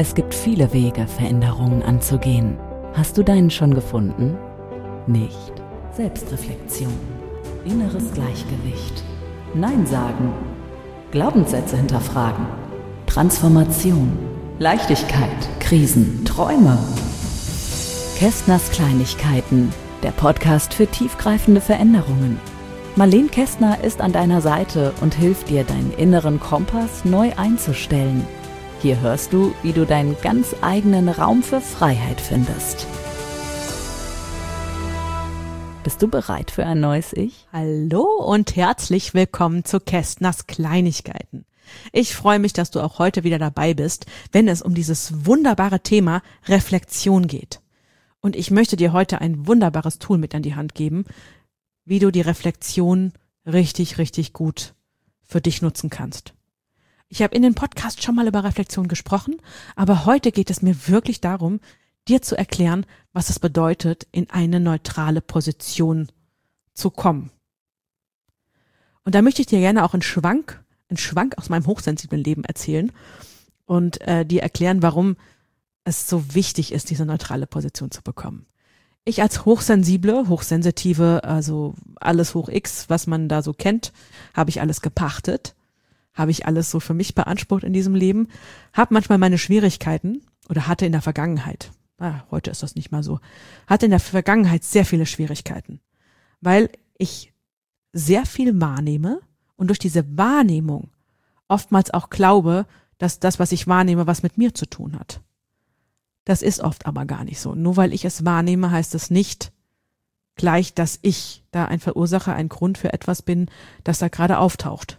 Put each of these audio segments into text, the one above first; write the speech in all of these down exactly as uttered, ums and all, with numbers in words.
Es gibt viele Wege, Veränderungen anzugehen. Hast du deinen schon gefunden? Nicht. Selbstreflexion, inneres Gleichgewicht, Nein sagen, Glaubenssätze hinterfragen, Transformation, Leichtigkeit, Krisen, Träume. Kästners Kleinigkeiten, der Podcast für tiefgreifende Veränderungen. Marlene Kästner ist an deiner Seite und hilft dir, deinen inneren Kompass neu einzustellen. Hier hörst du, wie du deinen ganz eigenen Raum für Freiheit findest. Bist du bereit für ein neues Ich? Hallo und herzlich willkommen zu Kästners Kleinigkeiten. Ich freue mich, dass du auch heute wieder dabei bist, wenn es um dieses wunderbare Thema Reflexion geht. Und ich möchte dir heute ein wunderbares Tool mit an die Hand geben, wie du die Reflexion richtig, richtig gut für dich nutzen kannst. Ich habe in den Podcast schon mal über Reflexion gesprochen, aber heute geht es mir wirklich darum, dir zu erklären, was es bedeutet, in eine neutrale Position zu kommen. Und da möchte ich dir gerne auch einen Schwank, einen Schwank aus meinem hochsensiblen Leben erzählen und äh, dir erklären, warum es so wichtig ist, diese neutrale Position zu bekommen. Ich als Hochsensible, Hochsensitive, also alles hoch X, was man da so kennt, habe ich alles gepachtet, habe ich alles so für mich beansprucht in diesem Leben, habe manchmal meine Schwierigkeiten oder hatte in der Vergangenheit, ah, heute ist das nicht mal so, hatte in der Vergangenheit sehr viele Schwierigkeiten, weil ich sehr viel wahrnehme und durch diese Wahrnehmung oftmals auch glaube, dass das, was ich wahrnehme, was mit mir zu tun hat. Das ist oft aber gar nicht so. Nur weil ich es wahrnehme, heißt es nicht gleich, dass ich da ein Verursacher, ein Grund für etwas bin, das da gerade auftaucht.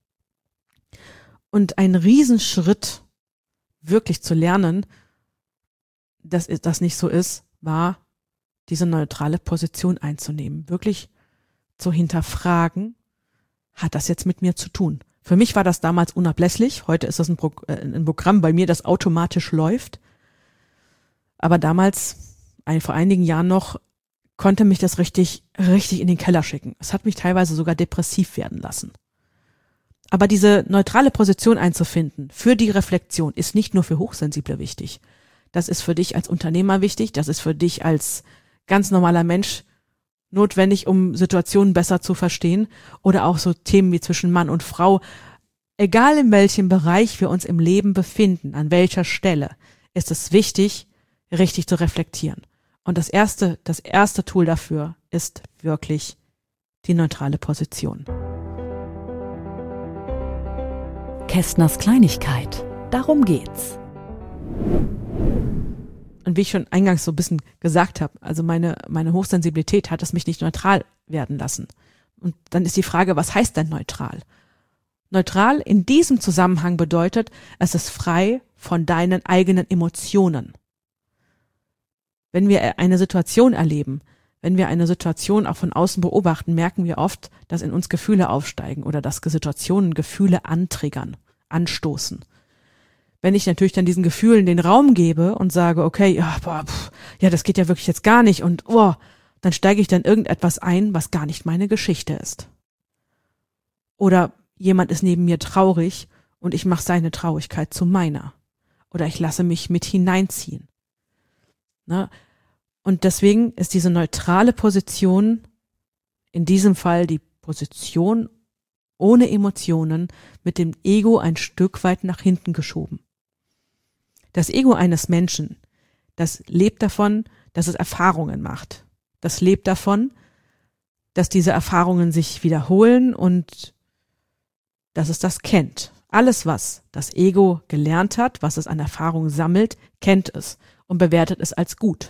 Und ein Riesenschritt, wirklich zu lernen, dass das nicht so ist, war, diese neutrale Position einzunehmen. Wirklich zu hinterfragen, hat das jetzt mit mir zu tun? Für mich war das damals unablässlich. Heute ist das ein, Pro- äh, ein Programm bei mir, das automatisch läuft. Aber damals, ein, vor einigen Jahren noch, konnte mich das richtig, richtig in den Keller schicken. Es hat mich teilweise sogar depressiv werden lassen. Aber diese neutrale Position einzufinden für die Reflexion ist nicht nur für Hochsensible wichtig. Das ist für dich als Unternehmer wichtig, das ist für dich als ganz normaler Mensch notwendig, um Situationen besser zu verstehen oder auch so Themen wie zwischen Mann und Frau. Egal in welchem Bereich wir uns im Leben befinden, an welcher Stelle, ist es wichtig, richtig zu reflektieren. Und das erste, das erste Tool dafür ist wirklich die neutrale Position. Kästners Kleinigkeit, darum geht's. Und wie ich schon eingangs so ein bisschen gesagt habe, also meine, meine Hochsensibilität hat es mich nicht neutral werden lassen. Und dann ist die Frage, was heißt denn neutral? Neutral in diesem Zusammenhang bedeutet, es ist frei von deinen eigenen Emotionen. Wenn wir eine Situation erleben, wenn wir eine Situation auch von außen beobachten, merken wir oft, dass in uns Gefühle aufsteigen oder dass Situationen Gefühle antriggern, anstoßen. Wenn ich natürlich dann diesen Gefühlen den Raum gebe und sage, okay, ja, boah, pff, ja, das geht ja wirklich jetzt gar nicht und oh, dann steige ich dann irgendetwas ein, was gar nicht meine Geschichte ist. Oder jemand ist neben mir traurig und ich mache seine Traurigkeit zu meiner. Oder ich lasse mich mit hineinziehen. Ne? Und deswegen ist diese neutrale Position, in diesem Fall die Position ohne Emotionen, mit dem Ego ein Stück weit nach hinten geschoben. Das Ego eines Menschen, das lebt davon, dass es Erfahrungen macht. Das lebt davon, dass diese Erfahrungen sich wiederholen und dass es das kennt. Alles, was das Ego gelernt hat, was es an Erfahrungen sammelt, kennt es und bewertet es als gut.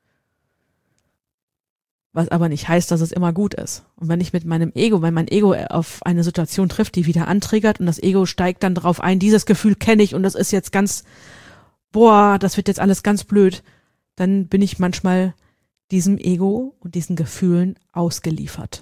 Was aber nicht heißt, dass es immer gut ist. Und wenn ich mit meinem Ego, wenn mein Ego auf eine Situation trifft, die wieder antriggert und das Ego steigt dann drauf ein, dieses Gefühl kenne ich und das ist jetzt ganz, boah, das wird jetzt alles ganz blöd, dann bin ich manchmal diesem Ego und diesen Gefühlen ausgeliefert.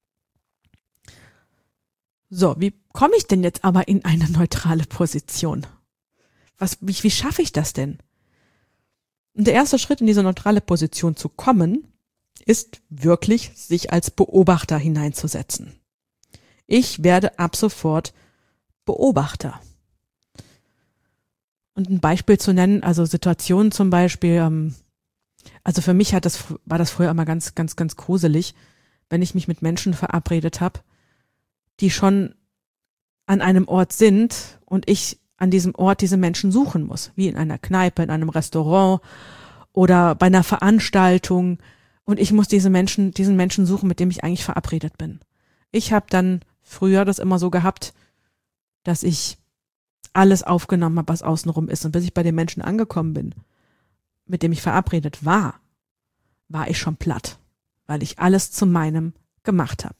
So, wie komme ich denn jetzt aber in eine neutrale Position? Was, wie, wie schaffe ich das denn? Und der erste Schritt in diese neutrale Position zu kommen, ist wirklich, sich als Beobachter hineinzusetzen. Ich werde ab sofort Beobachter. Und ein Beispiel zu nennen, also Situationen zum Beispiel, ähm, also für mich hat das, war das früher immer ganz, ganz, ganz gruselig, wenn ich mich mit Menschen verabredet habe, die schon an einem Ort sind und ich an diesem Ort diese Menschen suchen muss, wie in einer Kneipe, in einem Restaurant oder bei einer Veranstaltung, und ich muss diese Menschen, diesen Menschen suchen, mit dem ich eigentlich verabredet bin. Ich habe dann früher das immer so gehabt, dass ich alles aufgenommen habe, was außenrum ist, und bis ich bei den Menschen angekommen bin, mit dem ich verabredet war, war ich schon platt, weil ich alles zu meinem gemacht habe.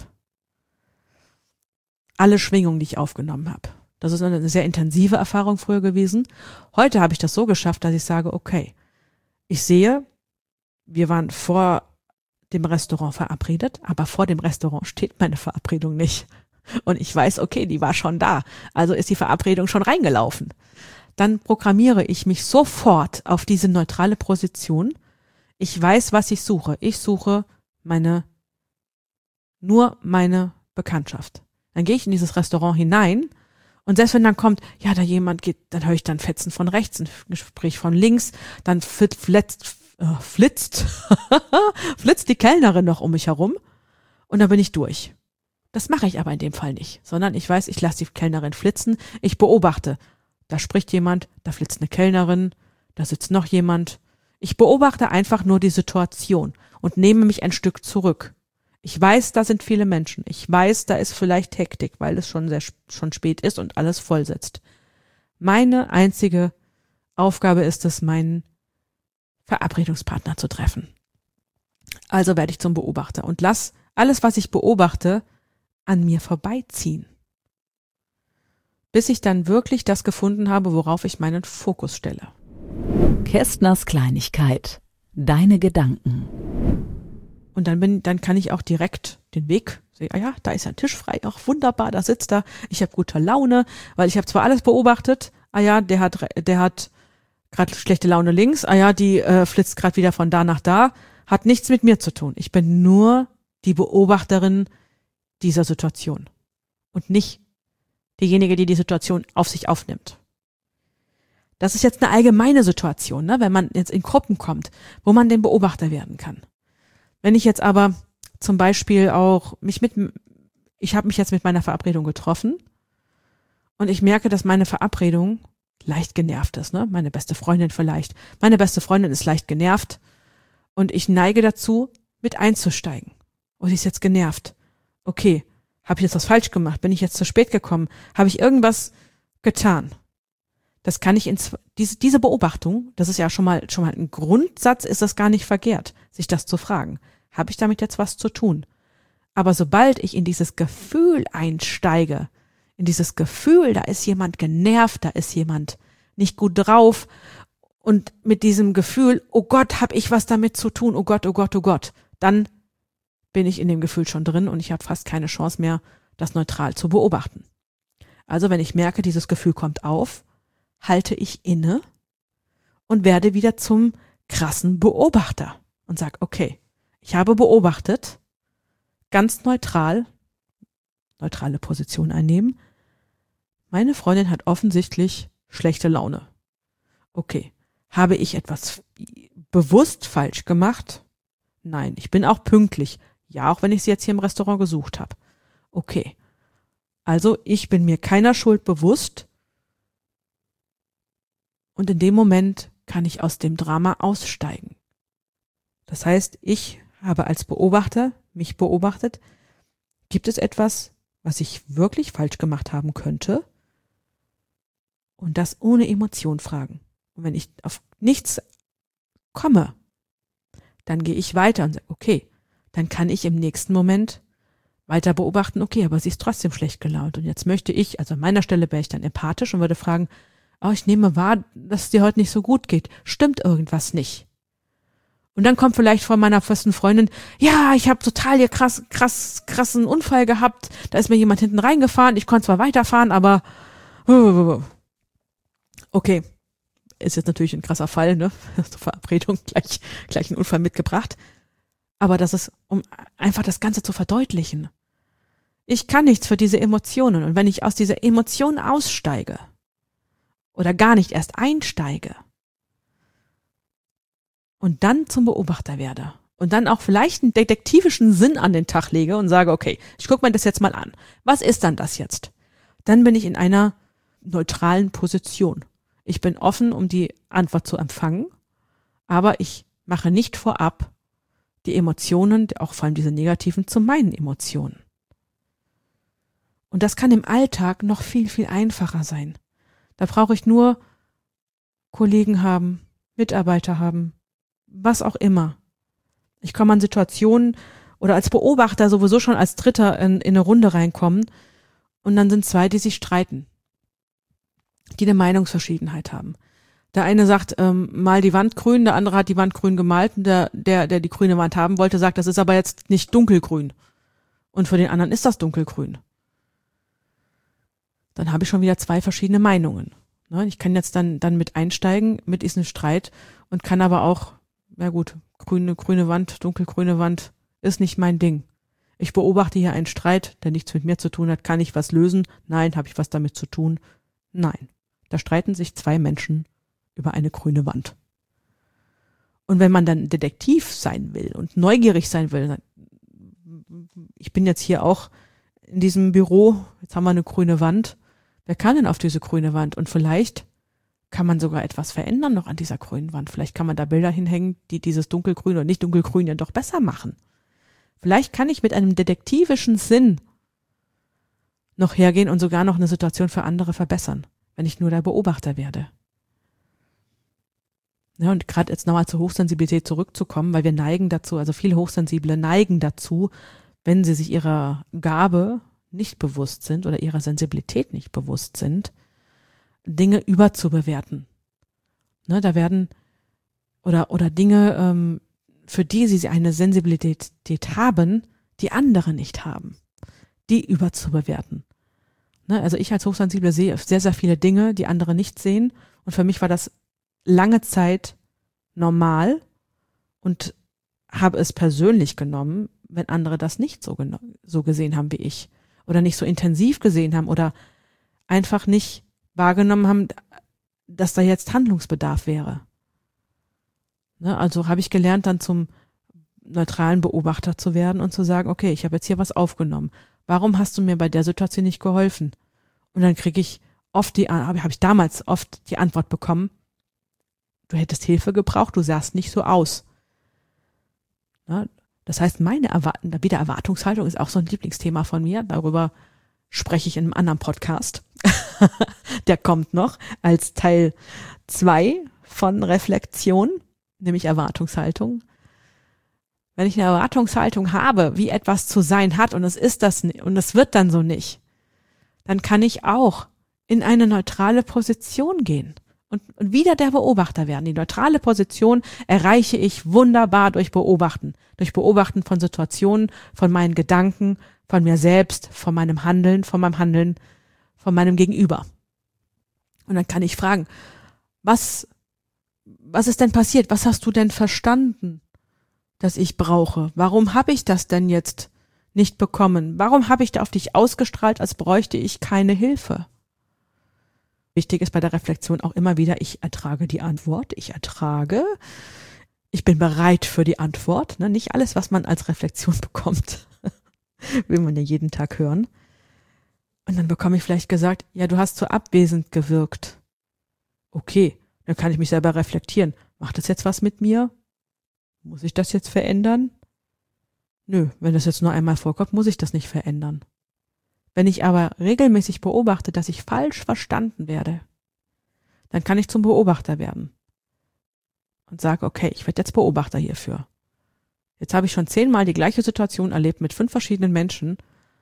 Alle Schwingungen, die ich aufgenommen habe. Das ist eine sehr intensive Erfahrung früher gewesen. Heute habe ich das so geschafft, dass ich sage, okay, ich sehe, wir waren vor dem Restaurant verabredet, aber vor dem Restaurant steht meine Verabredung nicht. Und ich weiß, okay, die war schon da. Also ist die Verabredung schon reingelaufen. Dann programmiere ich mich sofort auf diese neutrale Position. Ich weiß, was ich suche. Ich suche meine, nur meine Bekanntschaft. Dann gehe ich in dieses Restaurant hinein, und selbst wenn dann kommt, ja, da jemand geht, dann höre ich dann Fetzen von rechts, ein Gespräch von links, dann flitzt, äh, flitzt, flitzt die Kellnerin noch um mich herum, und dann bin ich durch. Das mache ich aber in dem Fall nicht, sondern ich weiß, ich lasse die Kellnerin flitzen, ich beobachte. Da spricht jemand, da flitzt eine Kellnerin, da sitzt noch jemand. Ich beobachte einfach nur die Situation und nehme mich ein Stück zurück. Ich weiß, da sind viele Menschen. Ich weiß, da ist vielleicht Hektik, weil es schon sehr schon spät ist und alles voll sitzt. Meine einzige Aufgabe ist es, meinen Verabredungspartner zu treffen. Also werde ich zum Beobachter und lass alles, was ich beobachte, an mir vorbeiziehen. Bis ich dann wirklich das gefunden habe, worauf ich meinen Fokus stelle. Kästners Kleinigkeit. Deine Gedanken. Und dann bin, dann kann ich auch direkt den Weg sehen. Ah ja, da ist ein Tisch frei. Ach, wunderbar, da sitzt er. Ich habe gute Laune, weil ich habe zwar alles beobachtet. Ah ja, der hat, der hat gerade schlechte Laune links. Ah ja, die äh, flitzt gerade wieder von da nach da. Hat nichts mit mir zu tun. Ich bin nur die Beobachterin dieser Situation und nicht diejenige, die die Situation auf sich aufnimmt. Das ist jetzt eine allgemeine Situation, ne, wenn man jetzt in Gruppen kommt, wo man den Beobachter werden kann. Wenn ich jetzt aber zum Beispiel auch mich mit, ich habe mich jetzt mit meiner Verabredung getroffen und ich merke, dass meine Verabredung leicht genervt ist, ne? Meine beste Freundin vielleicht. Meine beste Freundin ist leicht genervt und ich neige dazu, mit einzusteigen. Oh, sie ist jetzt genervt. Okay, habe ich jetzt was falsch gemacht? Bin ich jetzt zu spät gekommen? Habe ich irgendwas getan? Das kann ich in diese diese Beobachtung, das ist ja schon mal schon mal ein Grundsatz, ist das gar nicht verkehrt, sich das zu fragen. Habe ich damit jetzt was zu tun? Aber sobald ich in dieses Gefühl einsteige, in dieses Gefühl, da ist jemand genervt, da ist jemand nicht gut drauf, und mit diesem Gefühl, oh Gott, habe ich was damit zu tun, oh Gott, oh Gott, oh Gott, dann bin ich in dem Gefühl schon drin und ich habe fast keine Chance mehr, das neutral zu beobachten. Also wenn ich merke, dieses Gefühl kommt auf, halte ich inne und werde wieder zum krassen Beobachter und sage, okay, ich habe beobachtet, ganz neutral, neutrale Position einnehmen. Meine Freundin hat offensichtlich schlechte Laune. Okay, habe ich etwas bewusst falsch gemacht? Nein, ich bin auch pünktlich. Ja, auch wenn ich sie jetzt hier im Restaurant gesucht habe. Okay, also ich bin mir keiner Schuld bewusst und in dem Moment kann ich aus dem Drama aussteigen. Das heißt, ich habe als Beobachter mich beobachtet. Gibt es etwas, was ich wirklich falsch gemacht haben könnte? Und das ohne Emotion fragen. Und wenn ich auf nichts komme, dann gehe ich weiter und sage, okay, dann kann ich im nächsten Moment weiter beobachten, okay, aber sie ist trotzdem schlecht gelaunt. Und jetzt möchte ich, also an meiner Stelle wäre ich dann empathisch und würde fragen, oh, ich nehme wahr, dass es dir heute nicht so gut geht. Stimmt irgendwas nicht? Und dann kommt vielleicht von meiner festen Freundin, ja, ich habe total hier krass, krass, krassen Unfall gehabt. Da ist mir jemand hinten reingefahren. Ich konnte zwar weiterfahren, aber okay, ist jetzt natürlich ein krasser Fall, ne? Zur Verabredung gleich, gleich einen Unfall mitgebracht. Aber das ist, um einfach das Ganze zu verdeutlichen. Ich kann nichts für diese Emotionen. Und wenn ich aus dieser Emotion aussteige oder gar nicht erst einsteige und dann zum Beobachter werde und dann auch vielleicht einen detektivischen Sinn an den Tag lege und sage, okay, ich gucke mir das jetzt mal an. Was ist dann das jetzt? Dann bin ich in einer neutralen Position. Ich bin offen, um die Antwort zu empfangen, aber ich mache nicht vorab die Emotionen, auch vor allem diese negativen, zu meinen Emotionen. Und das kann im Alltag noch viel, viel einfacher sein. Da brauche ich nur Kollegen haben, Mitarbeiter haben, was auch immer. Ich komme an Situationen oder als Beobachter sowieso schon als Dritter in, in eine Runde reinkommen und dann sind zwei, die sich streiten, die eine Meinungsverschiedenheit haben. Der eine sagt, ähm, mal die Wand grün, der andere hat die Wand grün gemalt und der, der, der die grüne Wand haben wollte, sagt, das ist aber jetzt nicht dunkelgrün. Und für den anderen ist das dunkelgrün. Dann habe ich schon wieder zwei verschiedene Meinungen. Ich kann jetzt dann, dann mit einsteigen, mit diesem Streit und kann aber auch, na gut, grüne, grüne Wand, dunkelgrüne Wand ist nicht mein Ding. Ich beobachte hier einen Streit, der nichts mit mir zu tun hat. Kann ich was lösen? Nein. Habe ich was damit zu tun? Nein. Da streiten sich zwei Menschen über eine grüne Wand. Und wenn man dann Detektiv sein will und neugierig sein will, ich bin jetzt hier auch in diesem Büro, jetzt haben wir eine grüne Wand, wer kann denn auf diese grüne Wand? Und vielleicht kann man sogar etwas verändern noch an dieser grünen Wand. Vielleicht kann man da Bilder hinhängen, die dieses dunkelgrün oder nicht dunkelgrün ja doch besser machen. Vielleicht kann ich mit einem detektivischen Sinn noch hergehen und sogar noch eine Situation für andere verbessern, wenn ich nur der Beobachter werde. Ja, und gerade jetzt nochmal zur Hochsensibilität zurückzukommen, weil wir neigen dazu, also viele Hochsensible neigen dazu, wenn sie sich ihrer Gabe nicht bewusst sind oder ihrer Sensibilität nicht bewusst sind, Dinge überzubewerten. Ne, da werden oder oder Dinge, ähm, für die sie eine Sensibilität haben, die andere nicht haben, die überzubewerten. Ne, also ich als Hochsensible sehe sehr, sehr viele Dinge, die andere nicht sehen und für mich war das lange Zeit normal und habe es persönlich genommen, wenn andere das nicht so, geno- so gesehen haben wie ich oder nicht so intensiv gesehen haben oder einfach nicht wahrgenommen haben, dass da jetzt Handlungsbedarf wäre. Ne, also habe ich gelernt, dann zum neutralen Beobachter zu werden und zu sagen, okay, ich habe jetzt hier was aufgenommen. Warum hast du mir bei der Situation nicht geholfen? Und dann kriege ich oft die, habe ich damals oft die Antwort bekommen, du hättest Hilfe gebraucht, du sahst nicht so aus. Ne, das heißt, meine Erwart- wieder Erwartungshaltung ist auch so ein Lieblingsthema von mir. Darüber spreche ich in einem anderen Podcast. Der kommt noch als Teil zwei von Reflexion, nämlich Erwartungshaltung. Wenn ich eine Erwartungshaltung habe, wie etwas zu sein hat und es ist das nicht, und es wird dann so nicht, dann kann ich auch in eine neutrale Position gehen und, und wieder der Beobachter werden. Die neutrale Position erreiche ich wunderbar durch Beobachten, durch Beobachten von Situationen, von meinen Gedanken, von mir selbst, von meinem Handeln, von meinem Handeln, von meinem Gegenüber. Und dann kann ich fragen, was, was ist denn passiert? Was hast du denn verstanden, dass ich brauche? Warum habe ich das denn jetzt nicht bekommen? Warum habe ich da auf dich ausgestrahlt, als bräuchte ich keine Hilfe? Wichtig ist bei der Reflexion auch immer wieder, ich ertrage die Antwort, ich ertrage, ich bin bereit für die Antwort. Ne? Nicht alles, was man als Reflexion bekommt, will man ja jeden Tag hören. Und dann bekomme ich vielleicht gesagt, ja, du hast so abwesend gewirkt. Okay, dann kann ich mich selber reflektieren. Macht das jetzt was mit mir? Muss ich das jetzt verändern? Nö, wenn das jetzt nur einmal vorkommt, muss ich das nicht verändern. Wenn ich aber regelmäßig beobachte, dass ich falsch verstanden werde, dann kann ich zum Beobachter werden und sage, okay, ich werde jetzt Beobachter hierfür. Jetzt habe ich schon zehnmal die gleiche Situation erlebt mit fünf verschiedenen Menschen.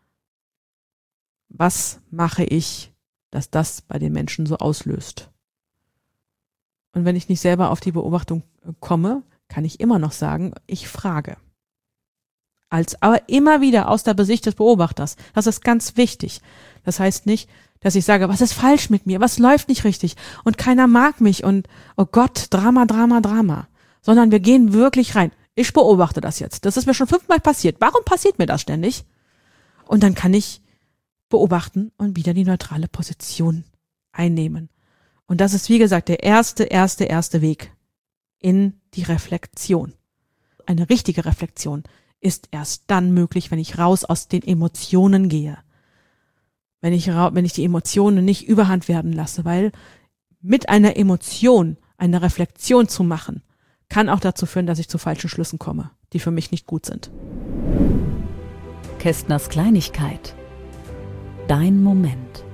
Was mache ich, dass das bei den Menschen so auslöst? Und wenn ich nicht selber auf die Beobachtung komme, kann ich immer noch sagen, ich frage. Als, aber immer wieder aus der Sicht des Beobachters. Das ist ganz wichtig. Das heißt nicht, dass ich sage, was ist falsch mit mir? Was läuft nicht richtig? Und keiner mag mich und, oh Gott, Drama, Drama, Drama. Sondern wir gehen wirklich rein. Ich beobachte das jetzt. Das ist mir schon fünfmal passiert. Warum passiert mir das ständig? Und dann kann ich beobachten und wieder die neutrale Position einnehmen. Und das ist, wie gesagt, der erste, erste, erste Weg in die Reflexion. Eine richtige Reflexion ist erst dann möglich, wenn ich raus aus den Emotionen gehe. Wenn ich, wenn ich die Emotionen nicht überhand werden lasse, weil mit einer Emotion eine Reflexion zu machen, kann auch dazu führen, dass ich zu falschen Schlüssen komme, die für mich nicht gut sind. Kästners Kleinigkeit. Dein Moment.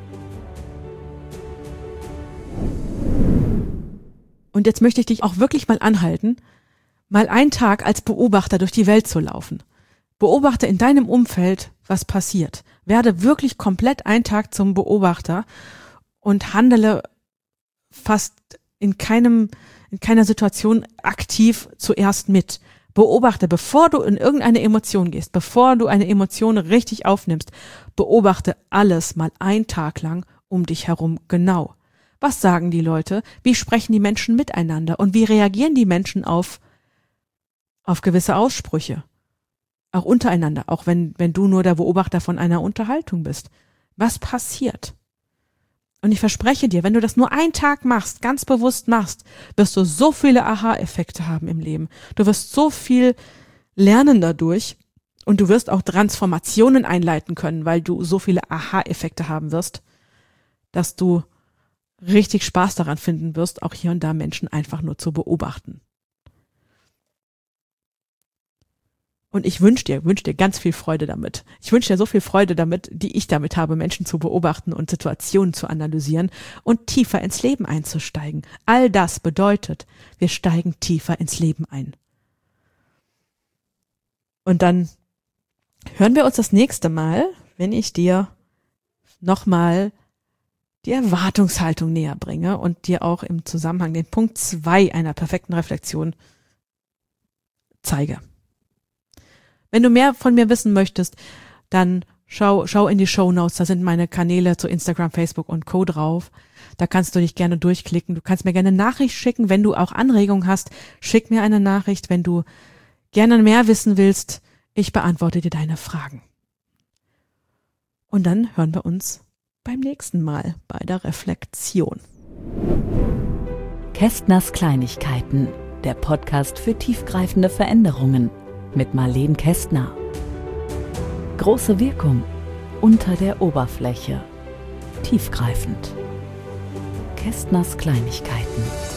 Und jetzt möchte ich dich auch wirklich mal anhalten, mal einen Tag als Beobachter durch die Welt zu laufen. Beobachte in deinem Umfeld, was passiert. Werde wirklich komplett einen Tag zum Beobachter und handle fast in keinem, in keiner Situation aktiv zuerst mit. Beobachte, bevor du in irgendeine Emotion gehst, bevor du eine Emotion richtig aufnimmst, beobachte alles mal einen Tag lang um dich herum genau. Was sagen die Leute? Wie sprechen die Menschen miteinander? Und wie reagieren die Menschen auf, auf gewisse Aussprüche? Auch untereinander, auch wenn, wenn du nur der Beobachter von einer Unterhaltung bist. Was passiert? Und ich verspreche dir, wenn du das nur einen Tag machst, ganz bewusst machst, wirst du so viele Aha-Effekte haben im Leben. Du wirst so viel lernen dadurch und du wirst auch Transformationen einleiten können, weil du so viele Aha-Effekte haben wirst, dass du richtig Spaß daran finden wirst, auch hier und da Menschen einfach nur zu beobachten. Und ich wünsche dir, wünsche dir ganz viel Freude damit. Ich wünsche dir so viel Freude damit, die ich damit habe, Menschen zu beobachten und Situationen zu analysieren und tiefer ins Leben einzusteigen. All das bedeutet, wir steigen tiefer ins Leben ein. Und dann hören wir uns das nächste Mal, wenn ich dir nochmal die Erwartungshaltung näher bringe und dir auch im Zusammenhang den Punkt zwei einer perfekten Reflexion zeige. Wenn du mehr von mir wissen möchtest, dann schau, schau in die Shownotes, da sind meine Kanäle zu Instagram, Facebook und Co. drauf. Da kannst du dich gerne durchklicken. Du kannst mir gerne eine Nachricht schicken, wenn du auch Anregungen hast. Schick mir eine Nachricht, wenn du gerne mehr wissen willst. Ich beantworte dir deine Fragen. Und dann hören wir uns beim nächsten Mal bei der Reflexion. Kästners Kleinigkeiten, der Podcast für tiefgreifende Veränderungen. Mit Marlene Kästner. Große Wirkung unter der Oberfläche. Tiefgreifend. Kästners Kleinigkeiten.